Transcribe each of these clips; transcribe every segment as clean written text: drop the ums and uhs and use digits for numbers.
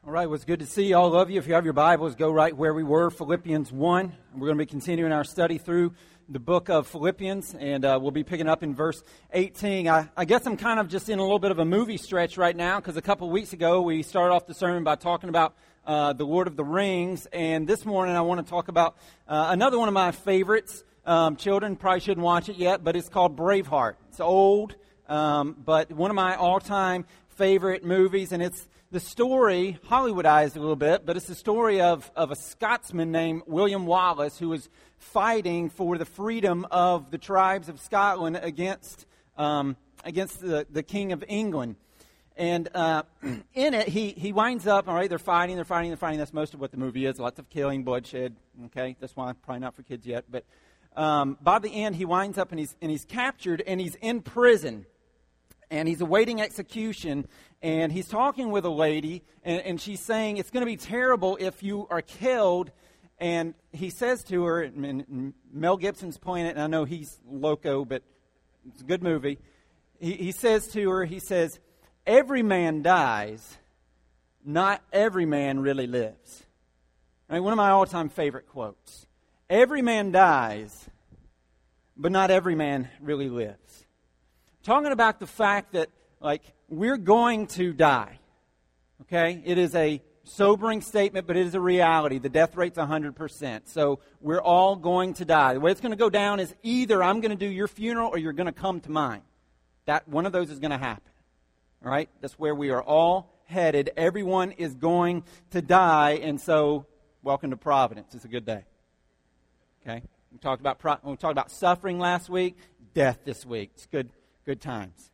All right, well, it's good to see all of you. If you have your Bibles, go right where we were, Philippians 1. We're going to be continuing our study through the book of Philippians, and we'll be picking up in verse 18. I guess I'm kind of just in a little bit of a movie stretch right now, because a couple of weeks ago we started off the sermon by talking about the Lord of the Rings, and this morning I want to talk about another one of my favorites. Children probably shouldn't watch it yet, but it's called Braveheart. It's old, but one of my all-time favorite movies, and it's the story, Hollywoodized a little bit, but it's the story of a Scotsman named William Wallace who was fighting for the freedom of the tribes of Scotland against the King of England. And in it, he winds up, all right, they're fighting. That's most of what the movie is, lots of killing, bloodshed, okay? That's why probably not for kids yet. But by the end, he winds up and he's captured and he's in prison. And he's awaiting execution, and he's talking with a lady, and she's saying, it's going to be terrible if you are killed. And he says to her, and Mel Gibson's playing it, and I know he's loco, but it's a good movie. He says to her, he says, every man dies, not every man really lives. Right? One of my all-time favorite quotes. Every man dies, but not every man really lives. Talking about the fact that, we're going to die. Okay? It is a sobering statement, but it is a reality. The death rate's 100%. So we're all going to die. The way it's going to go down is either I'm going to do your funeral or you're going to come to mine. That one of those is going to happen. All right? That's where we are all headed. Everyone is going to die, and so welcome to Providence. It's a good day. Okay? We talked about suffering last week, death this week. It's good times.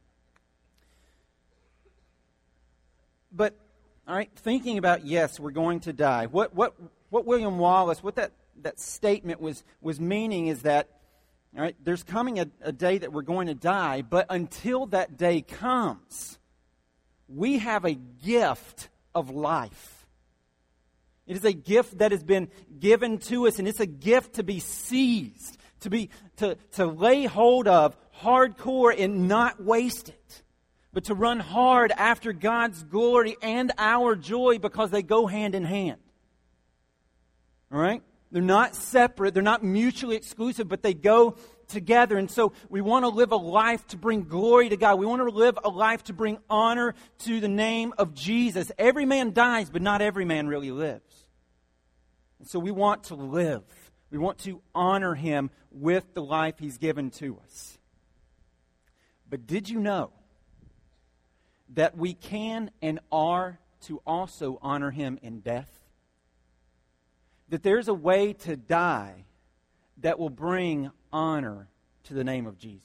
But, all right, thinking about, yes, we're going to die. What William Wallace, what that statement was meaning is that, all right, there's coming a day that we're going to die, but until that day comes, we have a gift of life. It is a gift that has been given to us, and it's a gift to be seized, to lay hold of hardcore and not waste it, but to run hard after God's glory and our joy, because they go hand in hand. All right? They're not separate, they're not mutually exclusive, but they go together. And so we want to live a life to bring glory to God. We want to live a life to bring honor to the name of Jesus. Every man dies, but not every man really lives. And so we want to live. We want to honor Him with the life He's given to us. But did you know that we can and are to also honor Him in death? That there's a way to die that will bring honor to the name of Jesus.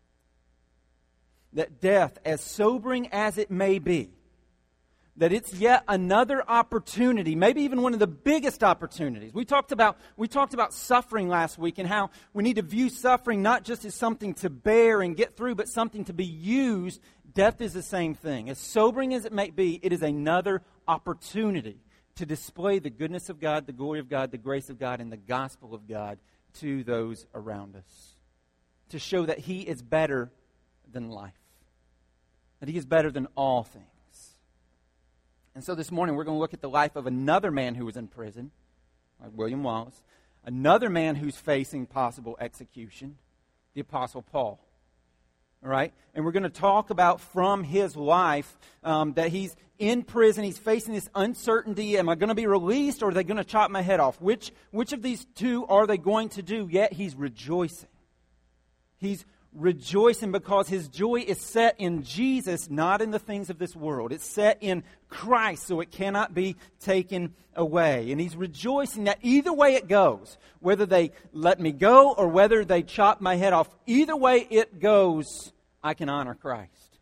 That death, as sobering as it may be, that it's yet another opportunity, maybe even one of the biggest opportunities. We talked about suffering last week, and how we need to view suffering not just as something to bear and get through, but something to be used. Death is the same thing. As sobering as it may be, it is another opportunity to display the goodness of God, the glory of God, the grace of God, and the gospel of God to those around us. To show that He is better than life. That He is better than all things. And so this morning we're going to look at the life of another man who was in prison, like William Wallace. Another man who's facing possible execution, the Apostle Paul. All right? And we're going to talk about from his life that he's in prison. He's facing this uncertainty. Am I going to be released, or are they going to chop my head off? Which of these two are they going to do? Yet he's rejoicing. He's rejoicing because his joy is set in Jesus, not in the things of this world. It's set in Christ, so it cannot be taken away. And he's rejoicing that either way it goes, whether they let me go or whether they chop my head off, either way it goes, I can honor Christ.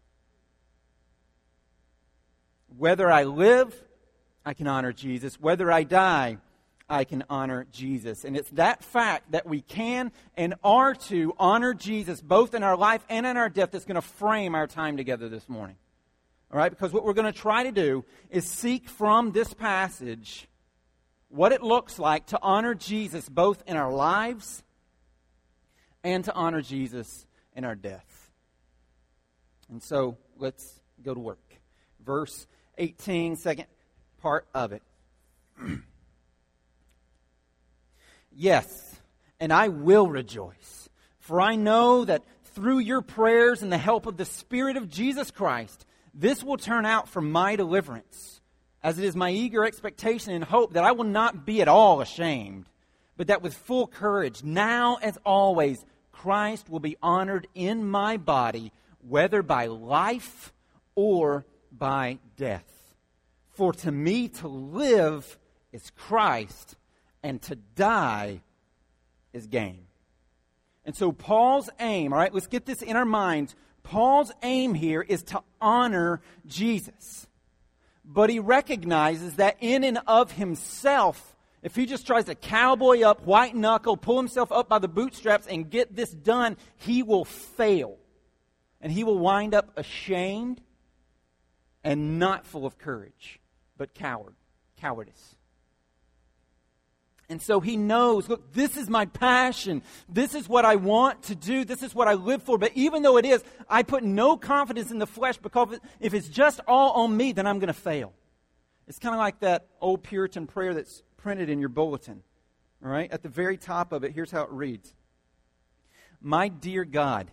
Whether I live, I can honor Jesus. Whether I die, I can honor Jesus. And it's that fact that we can and are to honor Jesus both in our life and in our death that's going to frame our time together this morning. All right? Because what we're going to try to do is seek from this passage what it looks like to honor Jesus both in our lives and to honor Jesus in our death. And so let's go to work. Verse 18, part of it. Yes, and I will rejoice, for I know that through your prayers and the help of the Spirit of Jesus Christ, this will turn out for my deliverance, as it is my eager expectation and hope that I will not be at all ashamed, but that with full courage, now as always, Christ will be honored in my body, whether by life or by death. For to me to live is Christ, and to die is gain. And so Paul's aim, all right, let's get this in our minds. Paul's aim here is to honor Jesus. But he recognizes that in and of himself, if he just tries to cowboy up, white knuckle, pull himself up by the bootstraps and get this done, he will fail. And he will wind up ashamed and not full of courage, but cowardice. And so he knows, look, this is my passion. This is what I want to do. This is what I live for. But even though it is, I put no confidence in the flesh, because if it's just all on me, then I'm going to fail. It's kind of like that old Puritan prayer that's printed in your bulletin. All right? At the very top of it, here's how it reads. My dear God,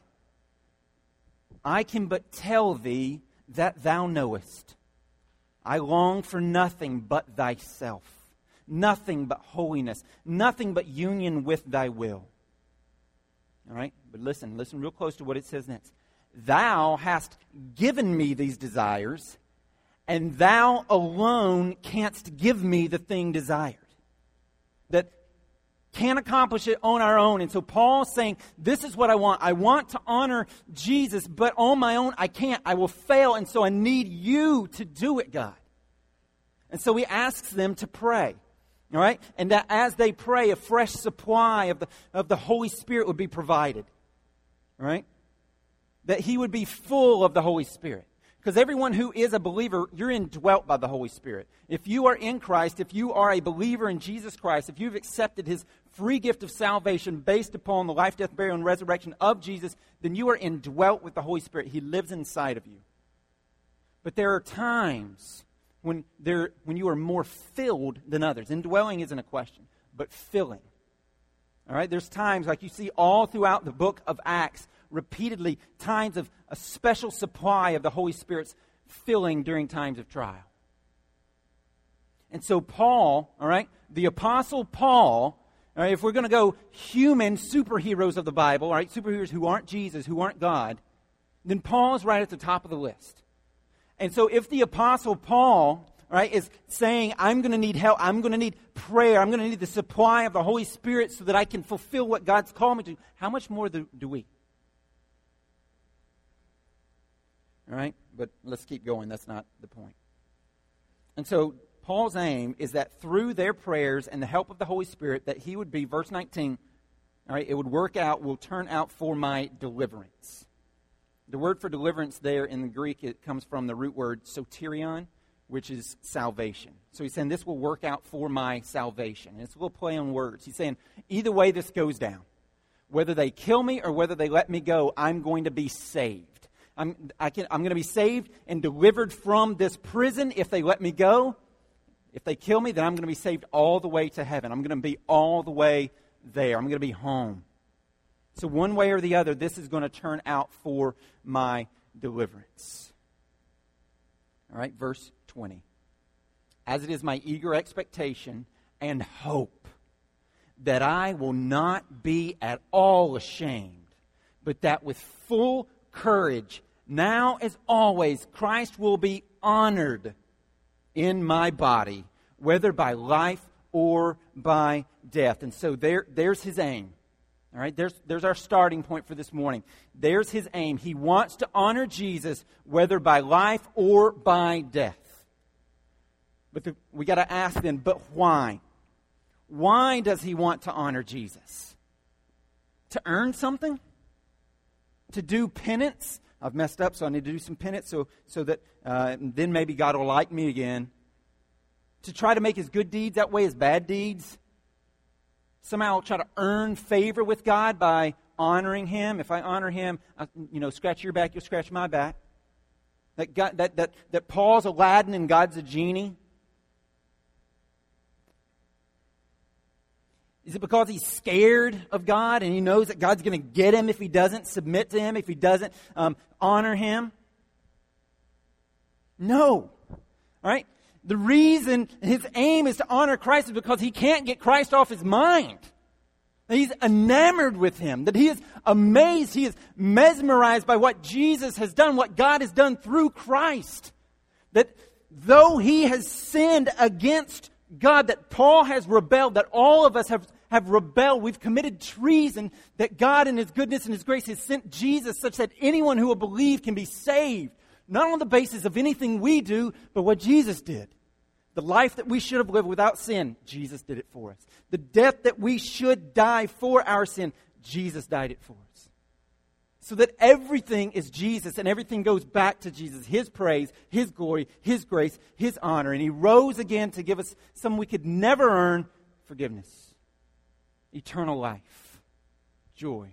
I can but tell thee that thou knowest. I long for nothing but thyself. Nothing but holiness. Nothing but union with thy will. All right? But listen real close to what it says next. Thou hast given me these desires, and thou alone canst give me the thing desired. That can't accomplish it on our own. And so Paul's saying, this is what I want. I want to honor Jesus, but on my own I can't. I will fail, and so I need you to do it, God. And so he asks them to pray. All right? And that as they pray, a fresh supply of the Holy Spirit would be provided. All right? That he would be full of the Holy Spirit. Because everyone who is a believer, you're indwelt by the Holy Spirit. If you are in Christ, if you are a believer in Jesus Christ, if you've accepted his free gift of salvation based upon the life, death, burial, and resurrection of Jesus, then you are indwelt with the Holy Spirit. He lives inside of you. But there are times when you are more filled than others. Indwelling isn't a question, but filling. All right? There's times, like you see all throughout the book of Acts, repeatedly, times of a special supply of the Holy Spirit's filling during times of trial. And so Paul, all right, the Apostle Paul, all right, if we're going to go human superheroes of the Bible, all right, superheroes who aren't Jesus, who aren't God, then Paul's right at the top of the list. And so if the Apostle Paul, right, is saying, I'm going to need help, I'm going to need prayer, I'm going to need the supply of the Holy Spirit so that I can fulfill what God's called me to, how much more do we? All right, but let's keep going. That's not the point. And so Paul's aim is that through their prayers and the help of the Holy Spirit, that he would be, verse 19, all right, it would work out, will turn out for my deliverance. The word for deliverance there in the Greek, it comes from the root word soterion, which is salvation. So he's saying this will work out for my salvation. And it's a little play on words. He's saying either way this goes down, whether they kill me or whether they let me go, I'm going to be saved. I'm going to be saved and delivered from this prison if they let me go. If they kill me, then I'm going to be saved all the way to heaven. I'm going to be all the way there. I'm going to be home. So one way or the other, this is going to turn out for my deliverance. All right, verse 20. As it is my eager expectation and hope that I will not be at all ashamed, but that with full courage, now as always, Christ will be honored in my body, whether by life or by death. And so there's his aim. All right, there's our starting point for this morning. There's his aim. He wants to honor Jesus, whether by life or by death. But we got to ask then, but why? Why does he want to honor Jesus? To earn something? To do penance? I've messed up, so I need to do some penance so that then maybe God will like me again. To try to make his good deeds outweigh his bad deeds? Somehow try to earn favor with God by honoring him. If I honor him, scratch your back, you'll scratch my back. That Paul's Aladdin and God's a genie. Is it because he's scared of God and he knows that God's going to get him if he doesn't submit to him, if he doesn't honor him? No. All right? The reason his aim is to honor Christ is because he can't get Christ off his mind. That he's enamored with him, that he is amazed, he is mesmerized by what Jesus has done, what God has done through Christ. That though he has sinned against God, that Paul has rebelled, that all of us have rebelled, we've committed treason, that God in his goodness and his grace has sent Jesus such that anyone who will believe can be saved. Not on the basis of anything we do, but what Jesus did. The life that we should have lived without sin, Jesus did it for us. The death that we should die for our sin, Jesus died it for us. So that everything is Jesus and everything goes back to Jesus. His praise, His glory, His grace, His honor. And He rose again to give us something we could never earn, forgiveness, eternal life, joy.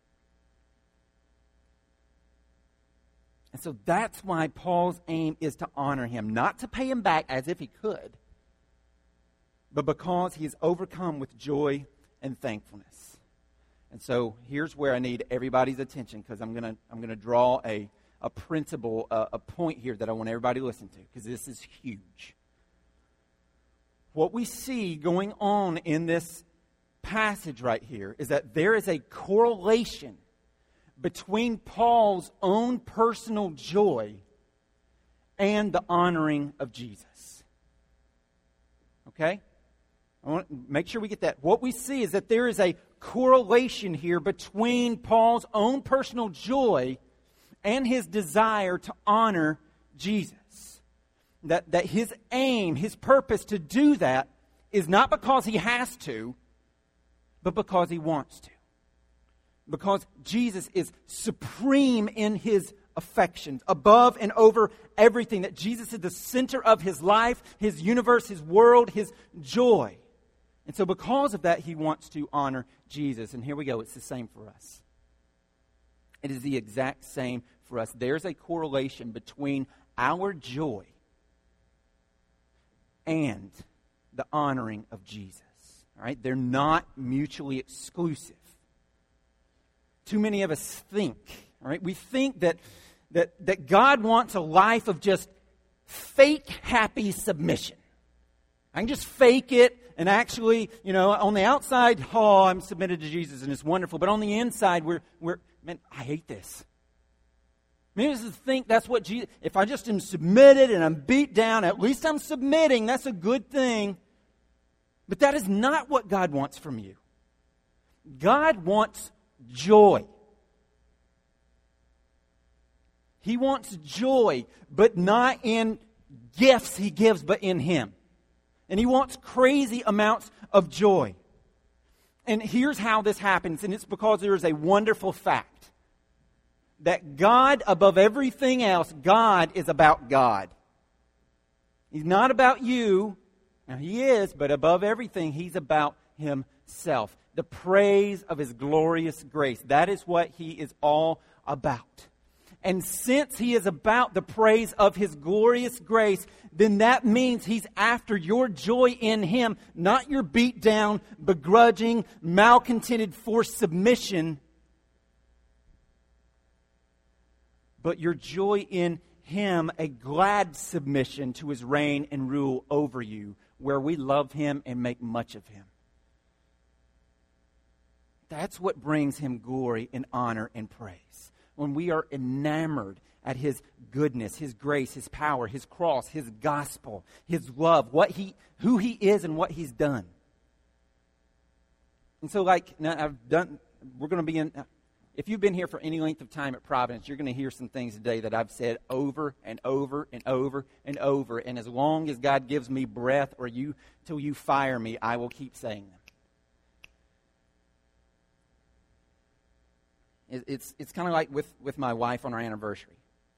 And so that's why Paul's aim is to honor him, not to pay him back as if he could, but because he is overcome with joy and thankfulness. And so here's where I need everybody's attention, because I'm gonna draw a principle, a point here that I want everybody to listen to, because this is huge. What we see going on in this passage right here is that there is a correlation between Paul's own personal joy and the honoring of Jesus. Okay? I want to make sure we get that. What we see is that there is a correlation here between Paul's own personal joy and his desire to honor Jesus. That his aim, his purpose to do that is not because he has to, but because he wants to. Because Jesus is supreme in his affections, above and over everything. That Jesus is the center of his life, his universe, his world, his joy. And so because of that, he wants to honor Jesus. And here we go. It's the same for us. It is the exact same for us. There's a correlation between our joy and the honoring of Jesus. All right? They're not mutually exclusive. Too many of us think, all right? We think that God wants a life of just fake happy submission. I can just fake it and actually, on the outside, I'm submitted to Jesus and it's wonderful. But on the inside, man, I hate this. Many of us think that's what Jesus, if I just am submitted and I'm beat down, at least I'm submitting, that's a good thing. But that is not what God wants from you. God wants joy. He wants joy, but not in gifts he gives, but in Him. And He wants crazy amounts of joy. And here's how this happens, and it's because there is a wonderful fact. That God, above everything else, God is about God. He's not about you. Now He is, but above everything, He's about Himself. The praise of His glorious grace. That is what He is all about. And since He is about the praise of His glorious grace, then that means He's after your joy in Him, not your beat down, begrudging, malcontented, forced submission, but your joy in Him, a glad submission to His reign and rule over you, where we love Him and make much of Him. That's what brings Him glory and honor and praise. When we are enamored at His goodness, His grace, His power, His cross, His gospel, His love, who He is and what He's done. And so we're going to be in, if you've been here for any length of time at Providence, you're going to hear some things today that I've said over and over and over and over. And as long as God gives me breath till you fire me, I will keep saying them. It's kind of like with my wife on our anniversary.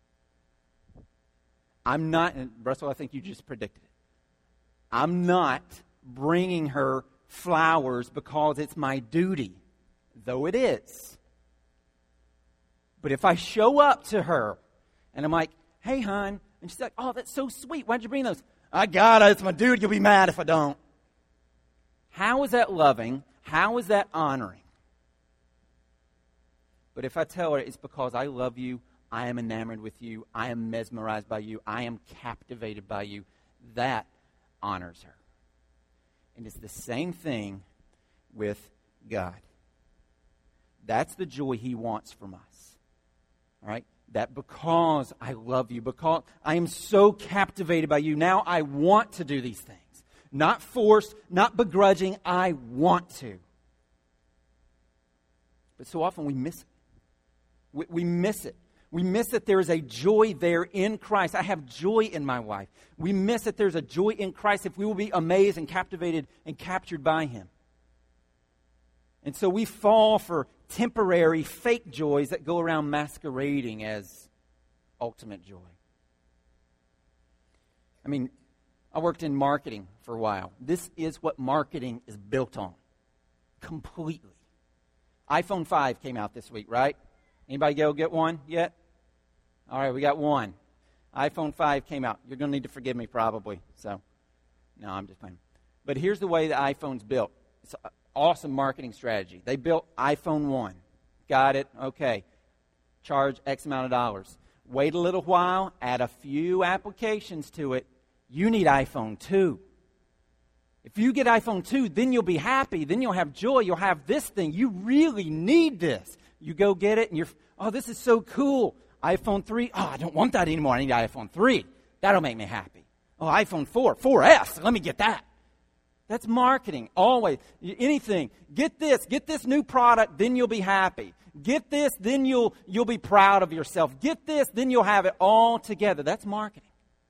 I'm not, and Russell, I think you just predicted it. I'm not bringing her flowers because it's my duty, though it is. But if I show up to her and I'm like, hey, hon, and she's like, oh, that's so sweet. Why'd you bring those? I got it. It's my duty. You'll be mad if I don't. How is that loving? How is that honoring? But if I tell her it's because I love you, I am enamored with you, I am mesmerized by you, I am captivated by you, that honors her. And it's the same thing with God. That's the joy He wants from us. All right? That because I love you, because I am so captivated by you, now I want to do these things. Not forced, not begrudging, I want to. But so often we miss it. We miss it. We miss that there is a joy there in Christ. I have joy in my wife. We miss that there's a joy in Christ if we will be amazed and captivated and captured by Him. And so we fall for temporary, fake joys that go around masquerading as ultimate joy. I mean, I worked in marketing for a while. This is what marketing is built on. Completely. iPhone 5 came out this week, right? Anybody go get one yet? All right, we got one. iPhone 5 came out. You're going to need to forgive me probably. So, no, I'm just playing. But here's the way the iPhone's built. It's an awesome marketing strategy. They built iPhone 1. Got it. Okay. Charge X amount of dollars. Wait a little while. Add a few applications to it. You need iPhone 2. If you get iPhone 2, then you'll be happy. Then you'll have joy. You'll have this thing. You really need this. You go get it, and you're, oh, this is so cool. iPhone 3, oh, I don't want that anymore. I need iPhone 3. That'll make me happy. Oh, iPhone 4, 4S, let me get that. That's marketing, always. Anything. Get this new product, then you'll be happy. Get this, then you'll be proud of yourself. Get this, then you'll have it all together. That's marketing.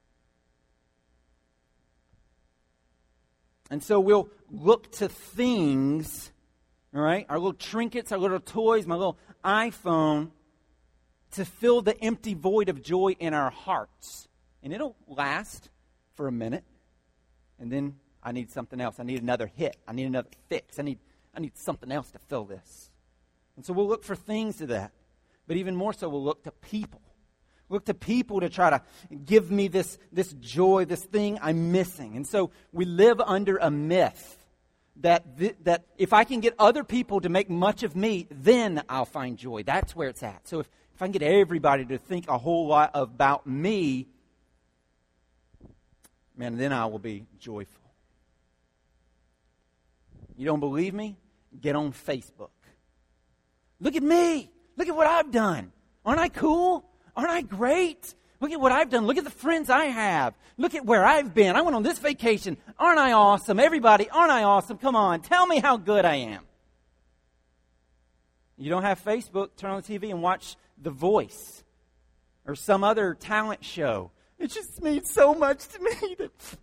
And so we'll look to things, all right, our little trinkets, our little toys, my little iPhone, to fill the empty void of joy in our hearts. And it'll last for a minute. And then I need something else. I need another hit. I need another fix. I need something else to fill this. And so we'll look for things to that. But even more so, we'll look to people. Look to people to try to give me this joy, this thing I'm missing. And so we live under a myth that if I can get other people to make much of me, then I'll find joy. That's where it's at. So if I can get everybody to think a whole lot about me, man, then I will be joyful. You don't believe me? Get on Facebook. Look at me. Look at what I've done. Aren't I cool? Aren't I great? Look at what I've done. Look at the friends I have. Look at where I've been. I went on this vacation. Aren't I awesome? Everybody, aren't I awesome? Come on, tell me how good I am. You don't have Facebook? Turn on the TV and watch The Voice or some other talent show. It just means so much to me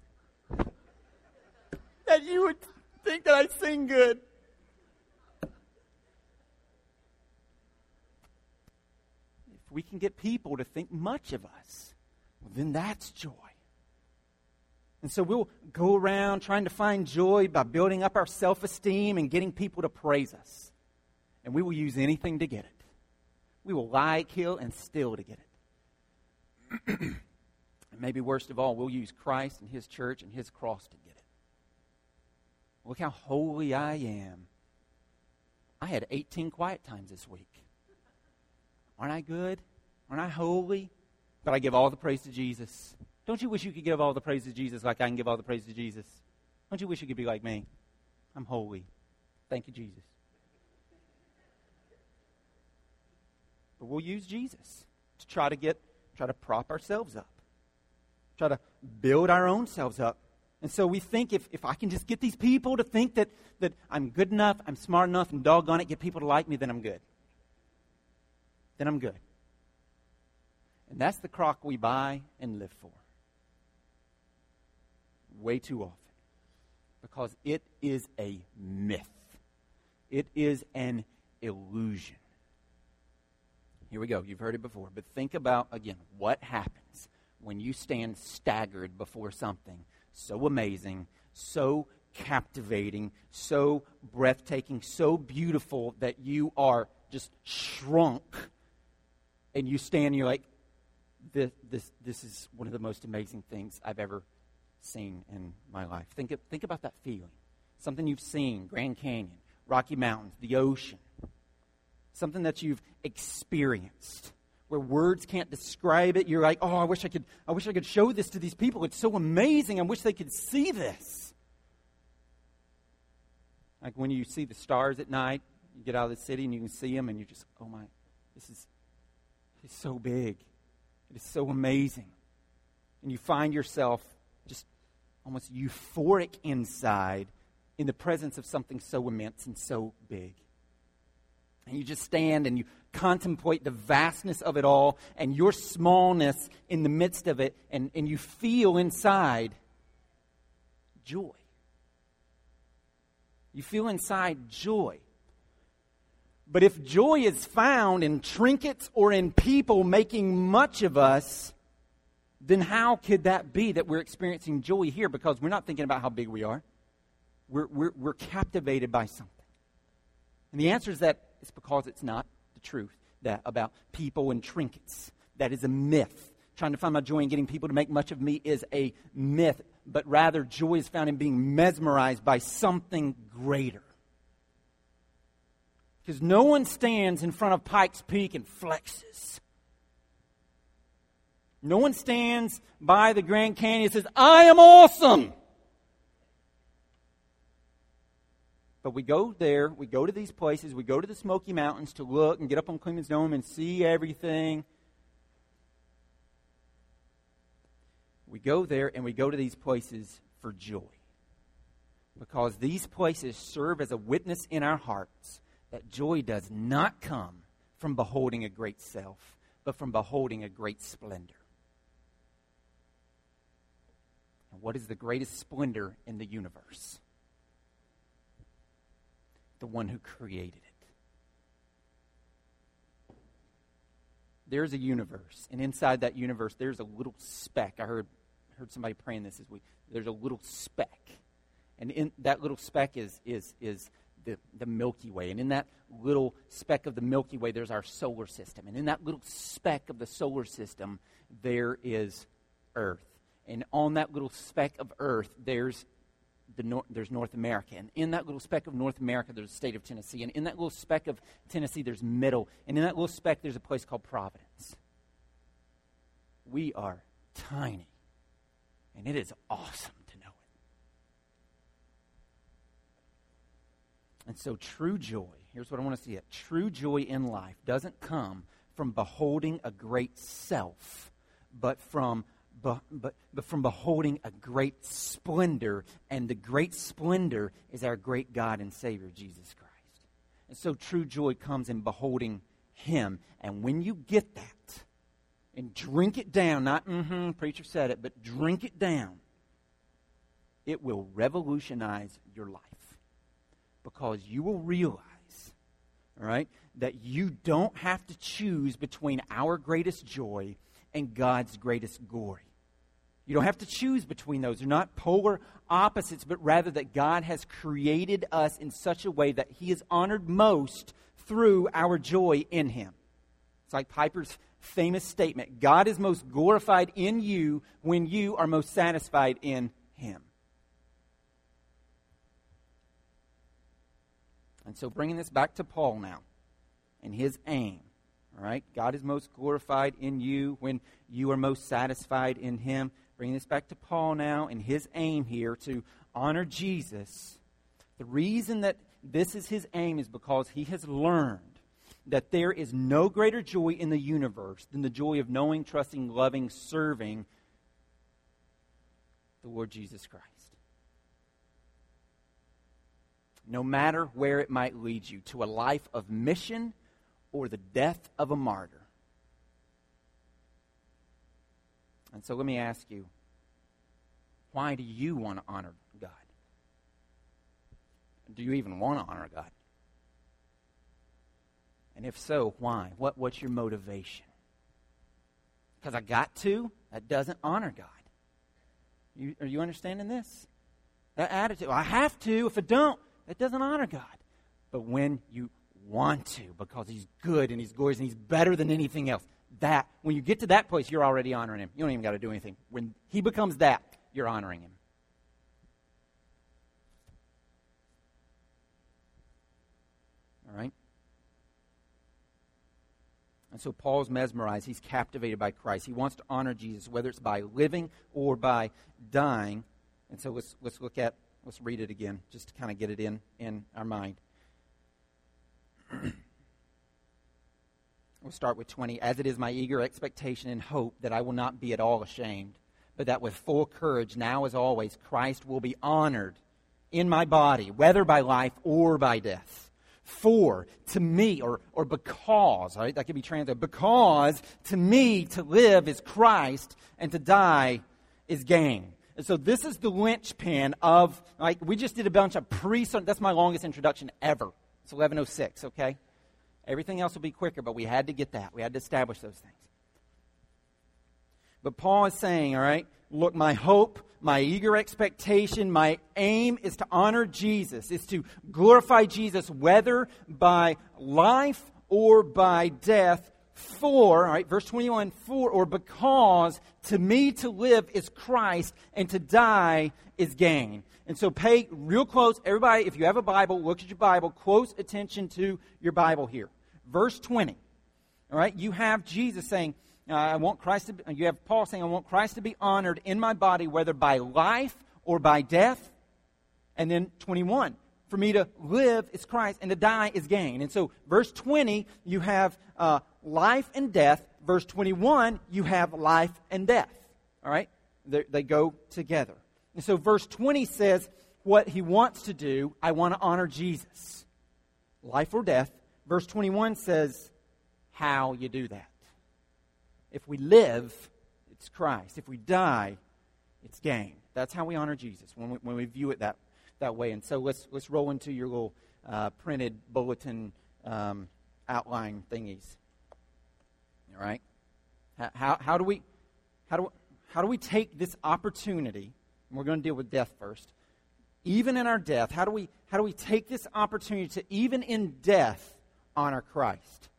that you would think that I sing good. If we can get people to think much of us, well, then that's joy. And so we'll go around trying to find joy by building up our self-esteem and getting people to praise us. And we will use anything to get it. We will lie, kill, and steal to get it. And maybe worst of all, we'll use Christ and His church and His cross to get it. Look how holy I am. I had 18 quiet times this week. Aren't I good? Aren't I holy? But I give all the praise to Jesus. Don't you wish you could give all the praise to Jesus like I can give all the praise to Jesus? Don't you wish you could be like me? I'm holy. Thank you, Jesus. But we'll use Jesus to try to prop ourselves up. Try to build our own selves up. And so we think if I can just get these people to think that I'm good enough, I'm smart enough, and doggone it, get people to like me, then I'm good. Then I'm good. And that's the crock we buy and live for. Way too often. Because it is a myth. It is an illusion. Here we go. You've heard it before. But think about, again, what happens when you stand staggered before something so amazing, so captivating, so breathtaking, so beautiful that you are just shrunk. And you stand and you're like, this is one of the most amazing things I've ever seen in my life. Think about that feeling. Something you've seen, Grand Canyon, Rocky Mountains, the ocean. Something that you've experienced, where words can't describe it. You're like, oh, I wish I could show this to these people. It's so amazing. I wish they could see this. Like when you see the stars at night, you get out of the city and you can see them, and you're just, oh my, it's so big. It is so amazing. And you find yourself just almost euphoric inside in the presence of something so immense and so big. And you just stand and you contemplate the vastness of it all and your smallness in the midst of it, and you feel inside joy. You feel inside joy. But if joy is found in trinkets or in people making much of us, then how could that be that we're experiencing joy here? Because we're not thinking about how big we are. We're captivated by something. And the answer is that it's because it's not the truth that about people and trinkets. That is a myth. Trying to find my joy in getting people to make much of me is a myth. But rather, joy is found in being mesmerized by something greater. Because no one stands in front of Pikes Peak and flexes. No one stands by the Grand Canyon and says, I am awesome. But we go there, we go to these places, we go to the Smoky Mountains to look and get up on Clemens Dome and see everything. We go there and we go to these places for joy. Because these places serve as a witness in our hearts that joy does not come from beholding a great self, but from beholding a great splendor. And what is the greatest splendor in the universe? The one who created it. There's a universe, and inside that universe, there's a little speck. I heard somebody praying this week. There's a little speck, and in that little speck is the Milky Way, and in that little speck of the Milky Way, there's our solar system, and in that little speck of the solar system, there is Earth, and on that little speck of Earth, there's North America. And in that little speck of North America, there's the state of Tennessee. And in that little speck of Tennessee, there's Middle. And in that little speck, there's a place called Providence. We are tiny. And it is awesome to know it. And so true joy, here's what I want to see it. True joy in life doesn't come from beholding a great self, but from beholding a great splendor, and the great splendor is our great God and Savior, Jesus Christ. And so true joy comes in beholding Him. And when you get that, and drink it down, not preacher said it, but drink it down, it will revolutionize your life. Because you will realize, all right, that you don't have to choose between our greatest joy and God's greatest glory. You don't have to choose between those. They're not polar opposites, but rather that God has created us in such a way that He is honored most through our joy in Him. It's like Piper's famous statement, God is most glorified in you when you are most satisfied in Him. And so bringing this back to Paul now and his aim. All right, God is most glorified in you when you are most satisfied in Him. Bringing this back to Paul now and his aim here to honor Jesus. The reason that this is his aim is because he has learned that there is no greater joy in the universe than the joy of knowing, trusting, loving, serving the Lord Jesus Christ. No matter where it might lead you, to a life of mission or the death of a martyr. And so let me ask you, why do you want to honor God? Do you even want to honor God? And if so, why? What's your motivation? Because I got to? That doesn't honor God. Are you understanding this? That attitude, I have to. If I don't, that doesn't honor God. But when you want to, because He's good and He's glorious and He's better than anything else, that, when you get to that place, you're already honoring Him. You don't even got to do anything. When He becomes that, you're honoring Him. And so Paul's mesmerized. He's captivated by Christ. He wants to honor Jesus, whether it's by living or by dying. And so let's read it again, just to kind of get it in our mind. We'll start with 20. As it is my eager expectation and hope that I will not be at all ashamed, but that with full courage, now as always, Christ will be honored in my body, whether by life or by death. For, to me, or because, right? That could be translated. Because, to me, to live is Christ, and to die is gain. And so this is the linchpin of, like, we just did a bunch of that's my longest introduction ever. It's 11:06, okay? Everything else will be quicker, but we had to get that. We had to establish those things. But Paul is saying, all right, look, my hope, my eager expectation, my aim is to honor Jesus, is to glorify Jesus, whether by life or by death, for, all right, verse 21, for or because to me to live is Christ and to die is gain. And so pay real close, everybody, if you have a Bible, look at your Bible, close attention to your Bible here. Verse 20, all right, you have Jesus saying, you have Paul saying, I want Christ to be honored in my body, whether by life or by death. And then 21, for me to live is Christ and to die is gain. And so verse 20, you have life and death. Verse 21, you have life and death. All right? They go together. And so verse 20 says what he wants to do, I want to honor Jesus. Life or death. Verse 21 says how you do that. If we live, it's Christ. If we die, it's gain. That's how we honor Jesus, when we view it that way. And so let's roll into your little printed bulletin outline thingies. All right? How do we take this opportunity? And we're going to deal with death first. Even in our death, how do we take this opportunity to, even in death, honor Christ?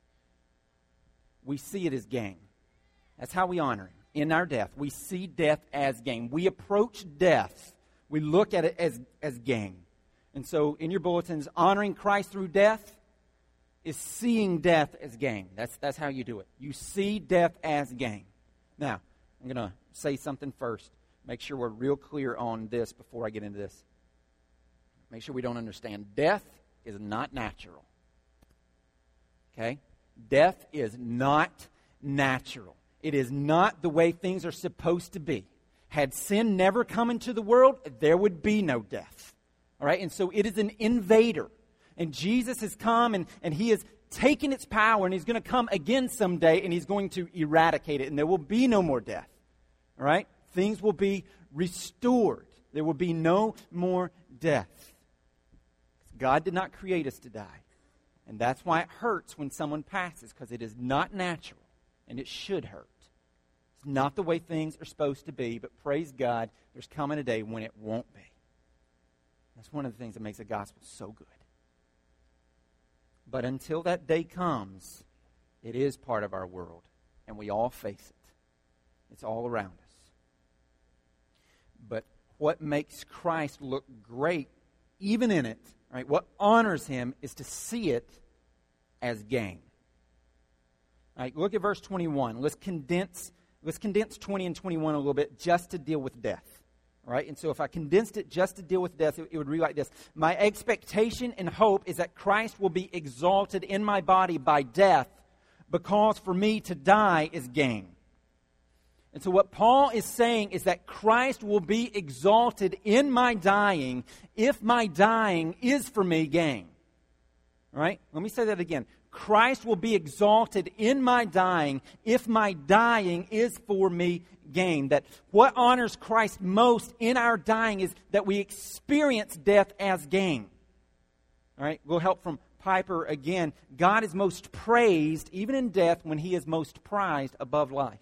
We see it as gain. That's how we honor Him. In our death, we see death as gain. We approach death. We look at it as gain. And so in your bulletins, honoring Christ through death is seeing death as gain. That's how you do it. You see death as gain. Now, I'm going to say something first. Make sure we're real clear on this before I get into this. Make sure we don't understand. Death is not natural. Okay? Death is not natural. It is not the way things are supposed to be. Had sin never come into the world, there would be no death. All right? And so it is an invader. And Jesus has come and He has taken its power, and He's going to come again someday, and He's going to eradicate it, and there will be no more death. All right? Things will be restored. There will be no more death. God did not create us to die. And that's why it hurts when someone passes, because it is not natural, and it should hurt. It's not the way things are supposed to be, but praise God, there's coming a day when it won't be. That's one of the things that makes the gospel so good. But until that day comes, it is part of our world, and we all face it. It's all around us. But what makes Christ look great, even in it, right? What honors Him is to see it as gain. All right, look at verse 21. Let's condense 20 and 21 a little bit just to deal with death. All right, and so if I condensed it just to deal with death, it would read like this. My expectation and hope is that Christ will be exalted in my body by death, because for me to die is gain. And so what Paul is saying is that Christ will be exalted in my dying if my dying is for me gain. All right? Let me say that again. Christ will be exalted in my dying if my dying is for me gain. That what honors Christ most in our dying is that we experience death as gain. All right? We'll help from Piper again. God is most praised, even in death, when He is most prized above life.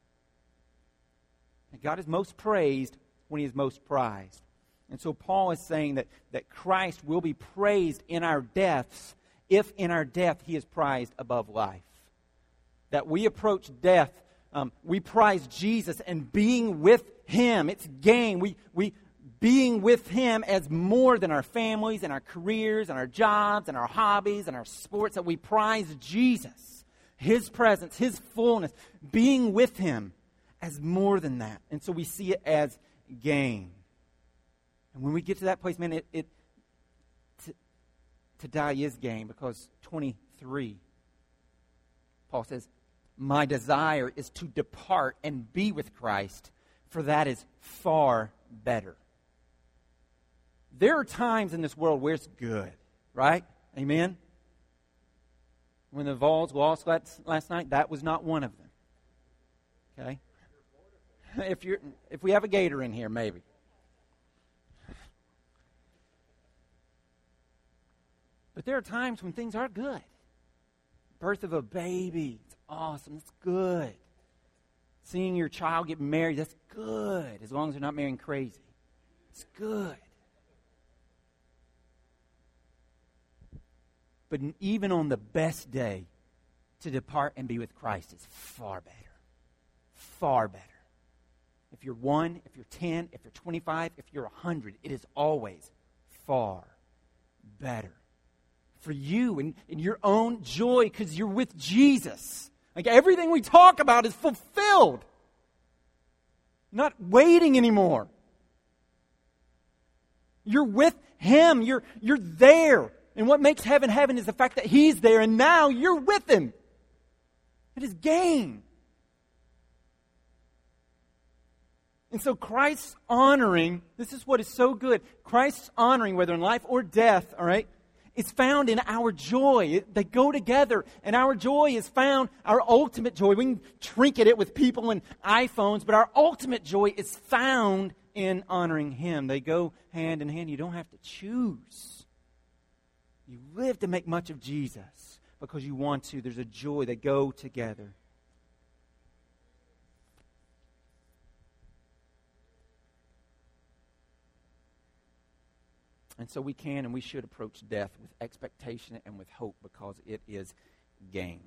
God is most praised when He is most prized. And so Paul is saying that Christ will be praised in our deaths if in our death He is prized above life. That we approach death, we prize Jesus and being with Him. It's gain. We being with Him as more than our families and our careers and our jobs and our hobbies and our sports, that we prize Jesus. His presence, His fullness, being with Him as more than that. And so we see it as gain. And when we get to that place, man, to die is gain, because 23, Paul says, my desire is to depart and be with Christ, for that is far better. There are times in this world where it's good, right? Amen? When the Vols lost last night, that was not one of them. Okay? If we have a Gator in here, maybe. But there are times when things are good. Birth of a baby, it's awesome, it's good. Seeing your child get married, that's good, as long as they're not marrying crazy. It's good. But even on the best day, to depart and be with Christ is far better. Far better. If you're 1, if you're 10, if you're 25, if you're 100, it is always far better. For you and your own joy, because you're with Jesus. Like everything we talk about is fulfilled. You're not waiting anymore. You're with Him. You're there. And what makes heaven heaven is the fact that He's there and now you're with Him. It is gain. And so Christ's honoring, this is what is so good. Christ's honoring, whether in life or death, all right, is found in our joy. They go together. And our joy is found, our ultimate joy. We can trinket it with people and iPhones, but our ultimate joy is found in honoring Him. They go hand in hand. You don't have to choose. You live to make much of Jesus because you want to. There's a joy. They go together. And so we can and we should approach death with expectation and with hope, because it is gain.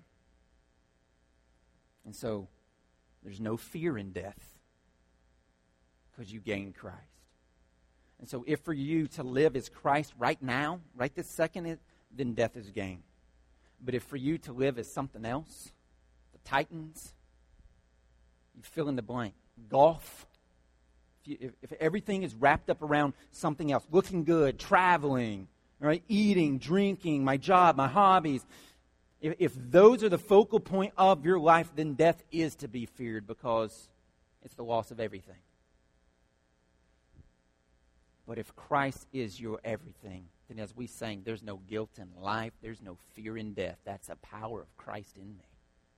And so there's no fear in death because you gain Christ. And so if for you to live as Christ right now, right this second, then death is gain. But if for you to live as something else, the Titans, you fill in the blank, golf, if everything is wrapped up around something else, looking good, traveling, right, eating, drinking, my job, my hobbies, if those are the focal point of your life, then death is to be feared because it's the loss of everything. But if Christ is your everything, then as we sang, there's no guilt in life, there's no fear in death. That's the power of Christ in me.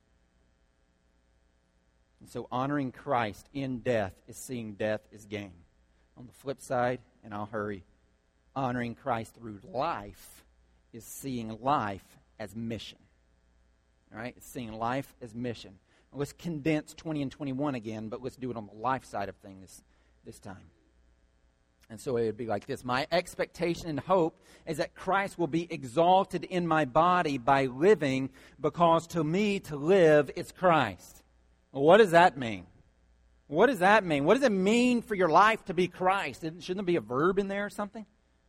And so honoring Christ in death is seeing death as gain. On the flip side, and I'll hurry, honoring Christ through life is seeing life as mission. All right? It's seeing life as mission. Well, let's condense 20 and 21 again, but let's do it on the life side of things this time. And so it would be like this. My expectation and hope is that Christ will be exalted in my body by living, because to me to live is Christ. Well, what does that mean? What does that mean? What does it mean for your life to be Christ? Shouldn't there be a verb in there or something?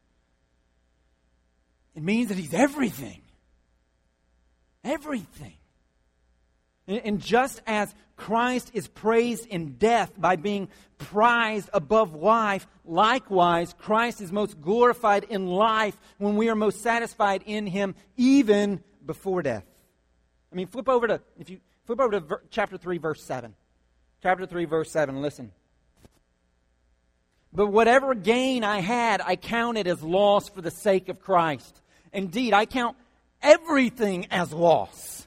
It means that He's everything. Everything. And just as Christ is praised in death by being prized above life, likewise, Christ is most glorified in life when we are most satisfied in Him, even before death. I mean, flip over to chapter 3, verse 7. Chapter 3, verse 7, listen. But whatever gain I had, I counted as loss for the sake of Christ. Indeed, I count everything as loss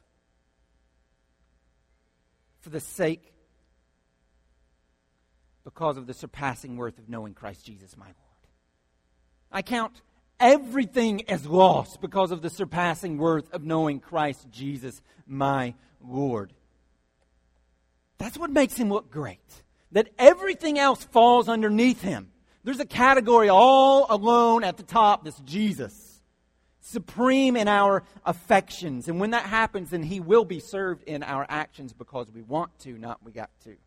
for the sake, because of the surpassing worth of knowing Christ Jesus my Lord. I count everything as loss because of the surpassing worth of knowing Christ Jesus my Lord. That's what makes Him look great. That everything else falls underneath Him. There's a category all alone at the top that's Jesus. Supreme in our affections. And when that happens, then He will be served in our actions because we want to, not we got to.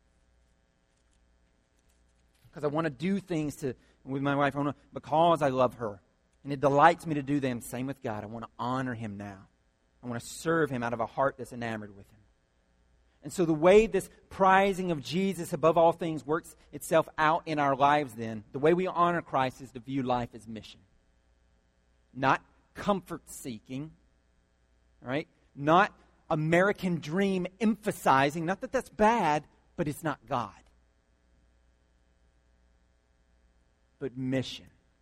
Because I want to do things with my wife, because I love her. And it delights me to do them. Same with God. I want to honor Him now. I I want to serve Him out of a heart that's enamored with Him. And so the way this prizing of Jesus above all things works itself out in our lives then, the way we honor Christ is to view life as mission. Not comfort-seeking, right? Not American dream emphasizing, not that that's bad, but it's not God. But mission.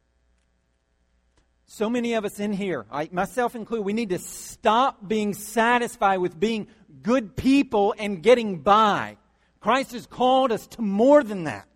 So many of us in here, myself included, we need to stop being satisfied with being good people and getting by. Christ has called us to more than that.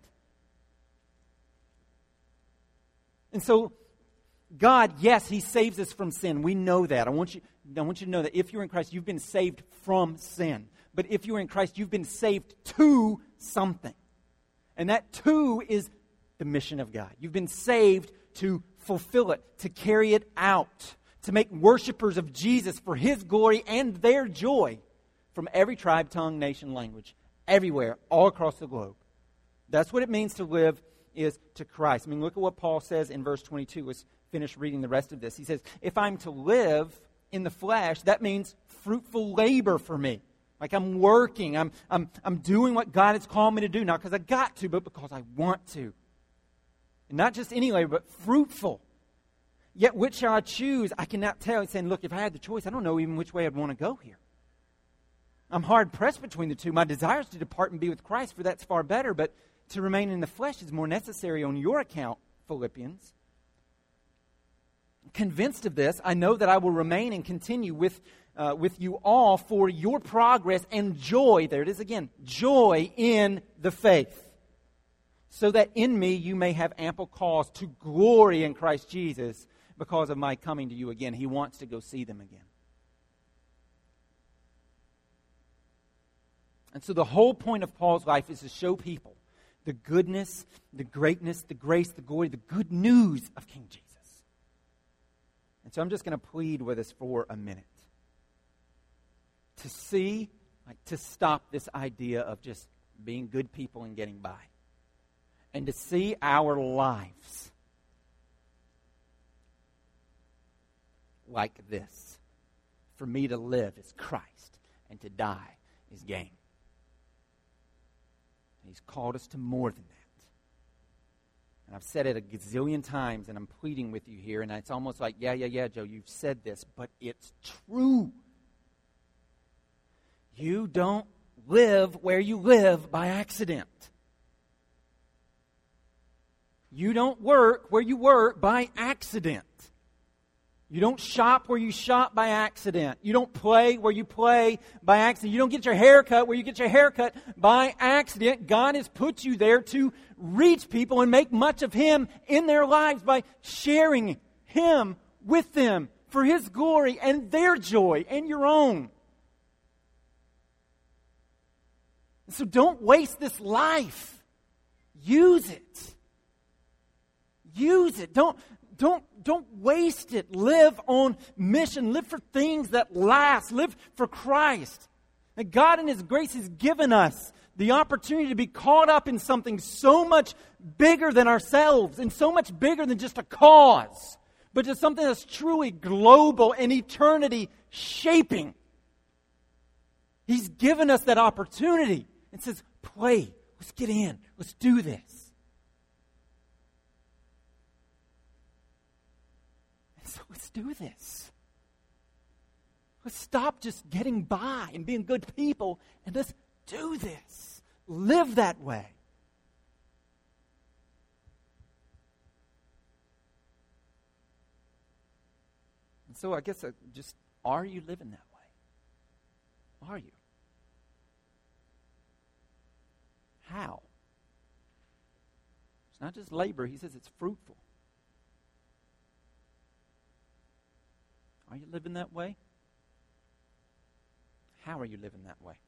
And so, God, yes, He saves us from sin. We know that. I want you to know that if you're in Christ, you've been saved from sin. But if you're in Christ, you've been saved to something. And that to is the mission of God. You've been saved to fulfill it, to carry it out, to make worshipers of Jesus for His glory and their joy from every tribe, tongue, nation, language, everywhere, all across the globe. That's what it means to live is to Christ. I mean, look at what Paul says in verse 22. Let's finish reading the rest of this. He says, if I'm to live in the flesh, that means fruitful labor for me. Like I'm working, I'm doing what God has called me to do, not because I got to, but because I want to. And not just any labor, but fruitful. Yet which shall I choose? I cannot tell. He's saying, look, if I had the choice, I don't know even which way I'd want to go here. I'm hard pressed between the two. My desire is to depart and be with Christ, for that's far better, but to remain in the flesh is more necessary on your account, Philippians. Convinced of this, I know that I will remain and continue with you all for your progress and joy, there it is again, joy in the faith, so that in me you may have ample cause to glory in Christ Jesus because of my coming to you again. He wants to go see them again. And so the whole point of Paul's life is to show people the goodness, the greatness, the grace, the glory, the good news of King Jesus. And so I'm just going to plead with us for a minute to see, to stop this idea of just being good people and getting by. And to see our lives like this. For me to live is Christ, and to die is gain. He's called us to more than that. And I've said it a gazillion times, and I'm pleading with you here, and it's almost like, yeah, Joe, you've said this, but it's true. You don't live where you live by accident. You don't work where you work by accident. You don't shop where you shop by accident. You don't play where you play by accident. You don't get your hair cut where you get your hair cut by accident. God has put you there to reach people and make much of Him in their lives by sharing Him with them for His glory and their joy and your own. So don't waste this life. Use it. Use it. Don't waste it. Live on mission. Live for things that last. Live for Christ. And God in His grace has given us the opportunity to be caught up in something so much bigger than ourselves and so much bigger than just a cause, but just something that's truly global and eternity shaping. He's given us that opportunity and says, play. Let's get in. Let's do this. So let's do this. Let's stop just getting by and being good people and let's do this. Live that way. And so I guess are you living that way? Are you? How? It's not just labor. He says it's fruitful. Are you living that way? How are you living that way?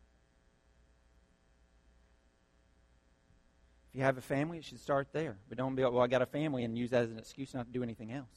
If you have a family, it should start there. But don't be, well, I got a family, and use that as an excuse not to do anything else.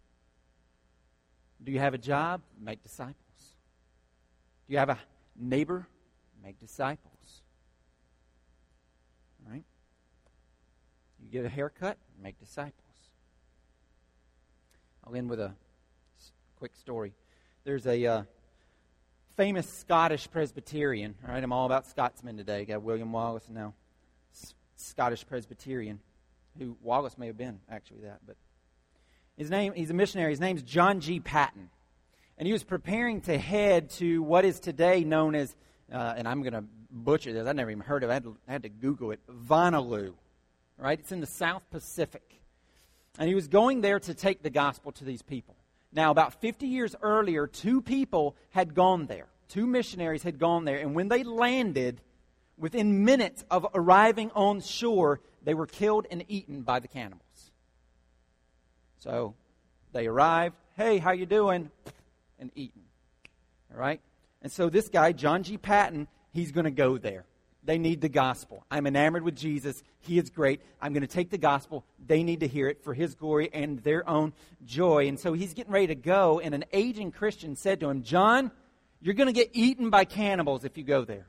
Do you have a job? Make disciples. Do you have a neighbor? Make disciples. All right? You get a haircut? Make disciples. I'll end with a quick story. There's a famous Scottish Presbyterian. All right, I'm all about Scotsmen today. Got William Wallace now, Scottish Presbyterian, who Wallace may have been actually that, but he's a missionary. His name's John G. Paton, and he was preparing to head to what is today known as, and I'm going to butcher this. I never even heard of it. I had to Google it. Vanalue, right? It's in the South Pacific, and he was going there to take the gospel to these people. Now, about 50 years earlier, two people had gone there. Two missionaries had gone there. And when they landed, within minutes of arriving on shore, they were killed and eaten by the cannibals. So they arrived. Hey, how you doing? And eaten. All right? And so this guy, John G. Paton, he's going to go there. They need the gospel. I'm enamored with Jesus. He is great. I'm going to take the gospel. They need to hear it for His glory and their own joy. And so he's getting ready to go, and an aging Christian said to him, John, you're going to get eaten by cannibals if you go there.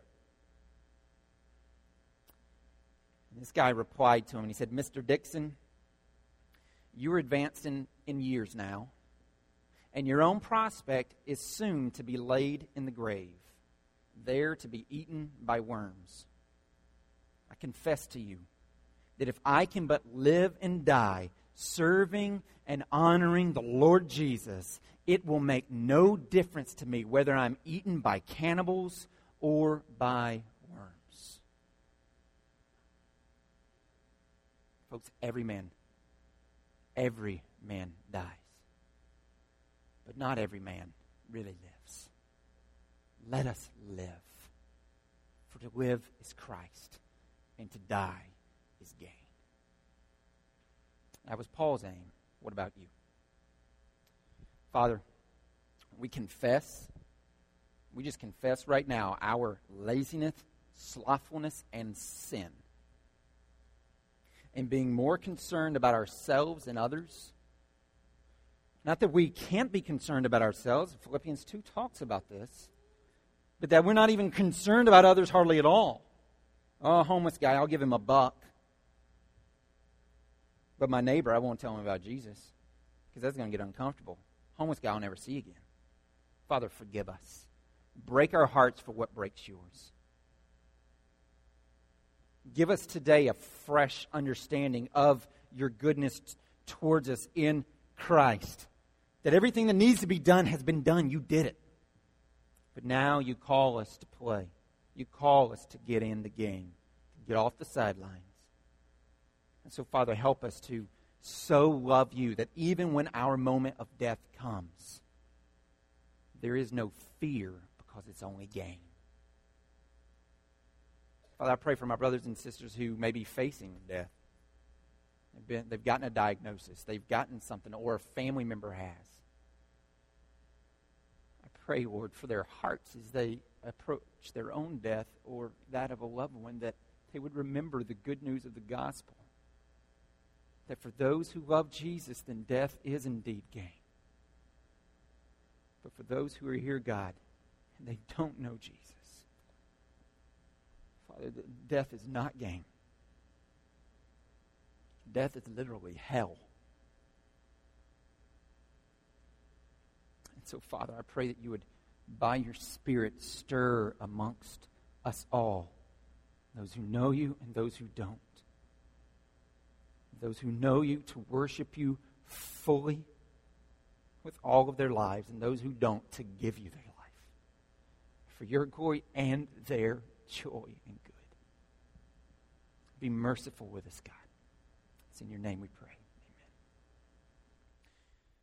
And this guy replied to him, and he said, Mr. Dixon, you are advanced in years now, and your own prospect is soon to be laid in the grave, there to be eaten by worms. I confess to you that if I can but live and die serving and honoring the Lord Jesus, it will make no difference to me whether I'm eaten by cannibals or by worms. Folks, every man dies. But not every man really lives. Let us live. For to live is Christ, and to die is gain. That was Paul's aim. What about you? Father, we just confess right now our laziness, slothfulness, and sin. And being more concerned about ourselves and others. Not that we can't be concerned about ourselves. Philippians 2 talks about this. But that we're not even concerned about others hardly at all. Oh, homeless guy, I'll give him $1. But my neighbor, I won't tell him about Jesus. Because that's going to get uncomfortable. Homeless guy I'll never see again. Father, forgive us. Break our hearts for what breaks yours. Give us today a fresh understanding of your goodness towards us in Christ. That everything that needs to be done has been done. You did it. But now you call us to play. You call us to get in the game, to get off the sidelines. And so, Father, help us to so love you that even when our moment of death comes, there is no fear because it's only gain. Father, I pray for my brothers and sisters who may be facing death. They've gotten a diagnosis. They've gotten something, or a family member has. I pray, Lord, for their hearts as they approach their own death or that of a loved one, that they would remember the good news of the gospel. That for those who love Jesus, then death is indeed gain. But for those who are here, God, and they don't know Jesus, Father, death is not gain. Death is literally hell. And so, Father, I pray that you would, by your Spirit, stir amongst us all, those who know you and those who don't. Those who know you to worship you fully with all of their lives, and those who don't to give you their life for your glory and their joy and good. Be merciful with us, God. It's in your name we pray.